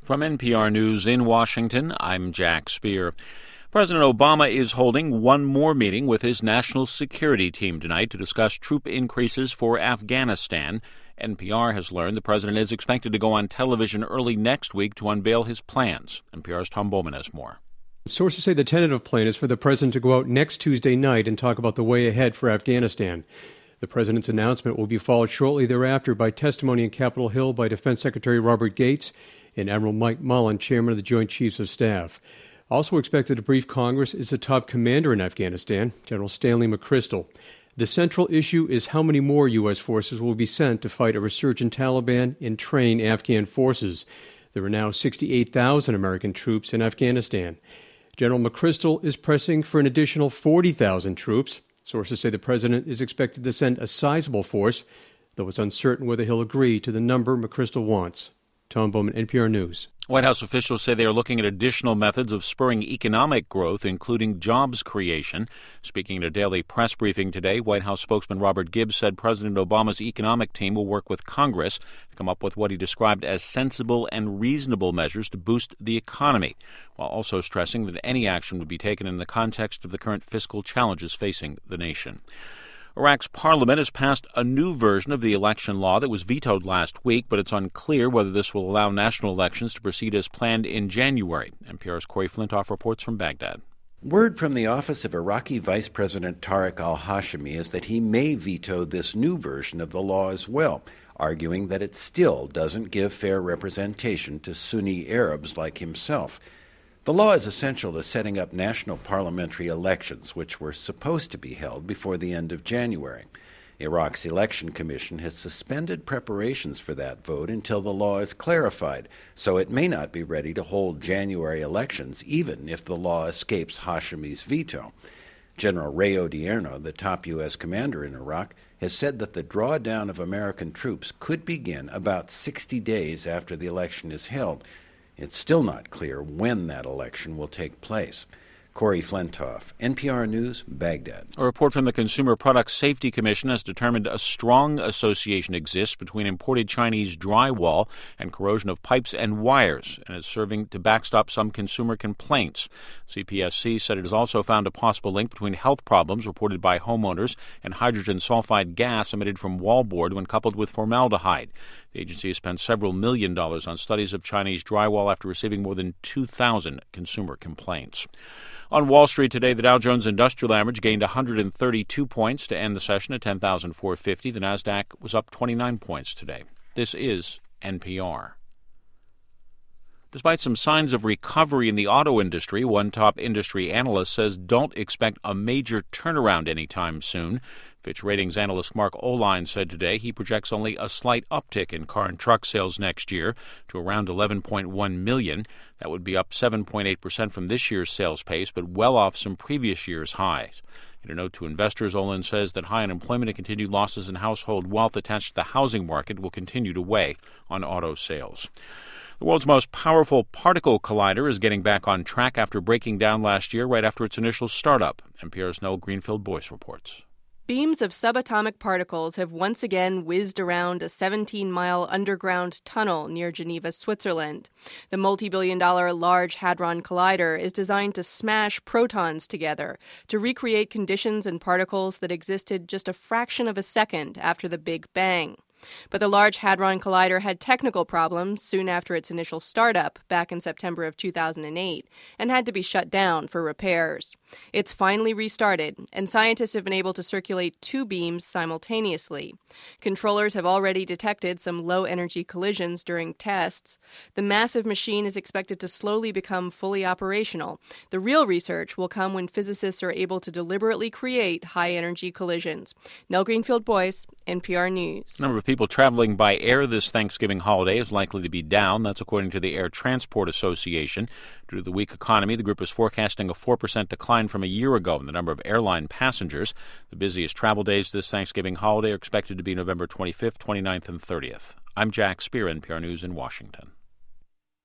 From NPR News in Washington, I'm Jack Speer. President Obama is holding one more meeting with his national security team tonight to discuss troop increases for Afghanistan. NPR has learned the president is expected to go on television early next week to unveil his plans. NPR's Tom Bowman has more. Sources say the tentative plan is for the president to go out next Tuesday night and talk about the way ahead for Afghanistan. The president's announcement will be followed shortly thereafter by testimony in Capitol Hill by Defense Secretary Robert Gates and Admiral Mike Mullen, chairman of the Joint Chiefs of Staff. Also expected to brief Congress is the top commander in Afghanistan, General Stanley McChrystal. The central issue is how many more U.S. forces will be sent to fight a resurgent Taliban and train Afghan forces. There are now 68,000 American troops in Afghanistan. General McChrystal is pressing for an additional 40,000 troops. Sources say the president is expected to send a sizable force, though it's uncertain whether he'll agree to the number McChrystal wants. Tom Bowman, NPR News. White House officials say they are looking at additional methods of spurring economic growth, including jobs creation. Speaking at a daily press briefing today, White House spokesman Robert Gibbs said President Obama's economic team will work with Congress to come up with what he described as sensible and reasonable measures to boost the economy, while also stressing that any action would be taken in the context of the current fiscal challenges facing the nation. Iraq's parliament has passed a new version of the election law that was vetoed last week, but it's unclear whether this will allow national elections to proceed as planned in January. NPR's Corey Flintoff reports from Baghdad. Word from the office of Iraqi Vice President Tariq al-Hashimi is that he may veto this new version of the law as well, arguing that it still doesn't give fair representation to Sunni Arabs like himself. The law is essential to setting up national parliamentary elections, which were supposed to be held before the end of January. Iraq's election commission has suspended preparations for that vote until the law is clarified, so it may not be ready to hold January elections, even if the law escapes Hashemi's veto. General Ray Odierno, the top U.S. commander in Iraq, has said that the drawdown of American troops could begin about 60 days after the election is held. It's still not clear when that election will take place. Corey Flintoff, NPR News, Baghdad. A report from the Consumer Product Safety Commission has determined a strong association exists between imported Chinese drywall and corrosion of pipes and wires, and is serving to backstop some consumer complaints. CPSC said it has also found a possible link between health problems reported by homeowners and hydrogen sulfide gas emitted from wallboard when coupled with formaldehyde. The agency has spent several $1 million on studies of Chinese drywall after receiving more than 2,000 consumer complaints. On Wall Street today, the Dow Jones Industrial Average gained 132 points to end the session at 10,450. The Nasdaq was up 29 points today. This is NPR. Despite some signs of recovery in the auto industry, one top industry analyst says don't expect a major turnaround anytime soon. Fitch Ratings analyst Mark Oline said today he projects only a slight uptick in car and truck sales next year to around 11.1 million. That would be up 7.8% from this year's sales pace, but well off some previous year's highs. In a note to investors, Olin says that high unemployment and continued losses in household wealth attached to the housing market will continue to weigh on auto sales. The world's most powerful particle collider is getting back on track after breaking down last year right after its initial startup. NPR's Noel Greenfield-Boyce reports. Beams of subatomic particles have once again whizzed around a 17-mile underground tunnel near Geneva, Switzerland. The multi-billion-dollar Large Hadron Collider is designed to smash protons together to recreate conditions and particles that existed just a fraction of a second after the Big Bang. But the Large Hadron Collider had technical problems soon after its initial startup back in September of 2008 and had to be shut down for repairs. It's finally restarted, and scientists have been able to circulate two beams simultaneously. Controllers have already detected some low-energy collisions during tests. The massive machine is expected to slowly become fully operational. The real research will come when physicists are able to deliberately create high-energy collisions. Nell Greenfield-Boyce, NPR News. The number of people traveling by air this Thanksgiving holiday is likely to be down. That's according to the Air Transport Association. Due to the weak economy, the group is forecasting a 4% decline from a year ago in the number of airline passengers. The busiest travel days this Thanksgiving holiday are expected to be November 25th, 29th, and 30th. I'm Jack Speer, NPR News in Washington.